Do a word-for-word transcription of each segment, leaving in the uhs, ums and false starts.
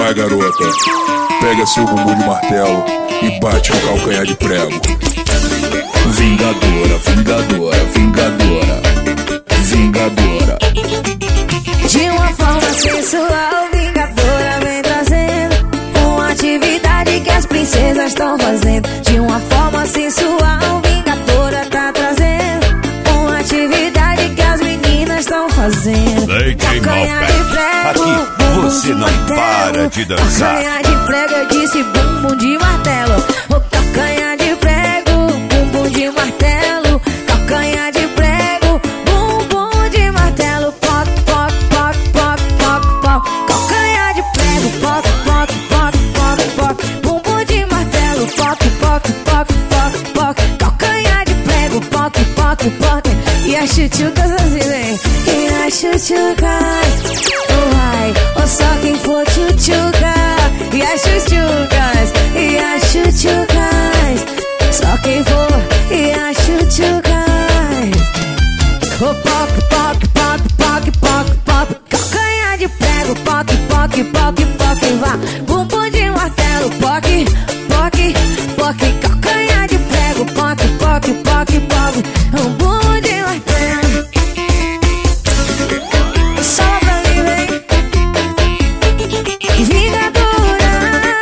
Vai, garota, pega seu bumbum de martelo e bate no calcanhar de prego. Vingadora, vingadora, vingadora, vingadora. De uma forma sensual, vingadora vem trazendo uma atividade que as princesas estão fazendo. De uma forma sensual, vingadora tá trazendo uma atividade que as meninas estão fazendo. Calcanhar de prego, aqui você não para de dançar. Calcanhar de prego, eu disse bumbum de martelo. O calcanhar de prego, bumbum de martelo. Calcanhar de prego, bumbum de martelo. Poc, poc, poc, poc, poc, poc. Calcanhar de prego, poc, poc, poc, poc, poc. Bumbum de martelo, poc, poc, poc, poc, poc. Calcanhar de prego, poc, poc, poc. E as chuchucas assim vem. E as chuchucas, oh vai, ou só quem for chuchuca. E as chuchucas, e as chuchucas, só quem for. E as chuchucas, oh poc, poc, poc, poc, poc, poc. Calcanhar de prego, poc, poc, poc, poc. Vá, bumbum de martelo, poc, poc, poc. Calcanhar de prego, poc, poc, poc, poc. Um bumbum de martelo. Só pra mim, vem. Vingadora.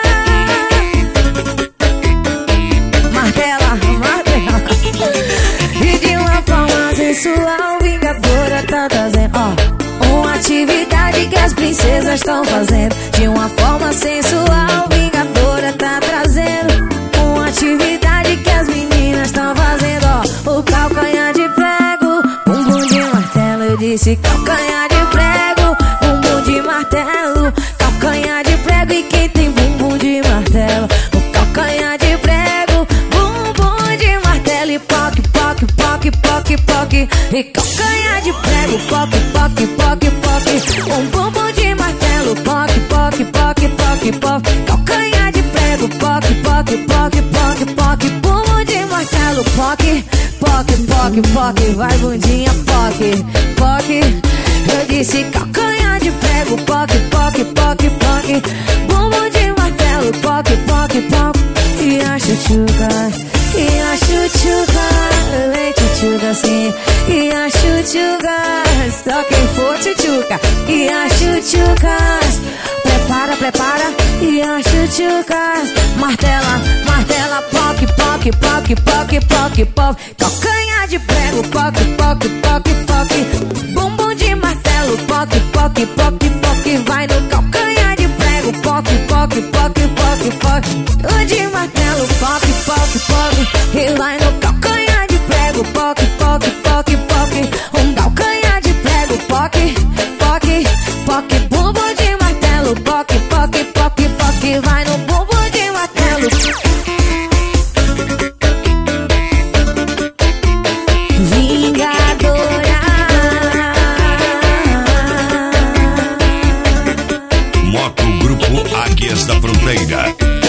Martela, martela. E de uma forma sensual, vingadora tá trazendo, ó, uma atividade que as princesas estão fazendo. De uma forma sensual, vingadora tá trazendo uma atividade que as meninas estão fazendo, ó. O calcanhar de prego, bumbum de martelo. Eu disse calcanhar de prego, bumbum de martelo. Calcanhar de prego e quem tem bumbum de martelo. O calcanhar de prego, bumbum de martelo. E poc, poc, poc, poc, poc. E calcanhar de prego, poc, poc, poc, poc. Um bumbum de martelo, poc, poc, poc, poc, poc. Calcanhar de prego, poc, poc, poc, poc, poc. Bumbum de martelo, poc, poc, poc, poc. Vai bundinha, poc, poc. Eu disse calcanhar de prego, poc, poc, poc, poc. Bumbum de martelo, poc, poc, poc. E a chuchuca, e a chuchuca, vem chuchuca assim. E a chuchuca, só quem for chuchuca. E a chuchucas, prepara, prepara. E a chuchucas, martela, martela, poc, poc, poc, poc, poc, poc. Calcanhar de prego, poc, poc, poc, poc. Bumbum de martelo, poc, poc, poc, poc. Vai no calcanhar de prego, poc, poc, poc, poc, poc. O de martelo, poc, poc, poc. E vai no calcanhar de prego, poc, poc, poc, poc. Um calcanhar de prego, poc, poc, poc. Bumbum de martelo, poc, poc, poc, poc. Vai no bumbum de martelo. Vingadora. Moto Grupo Águias da Fronteira.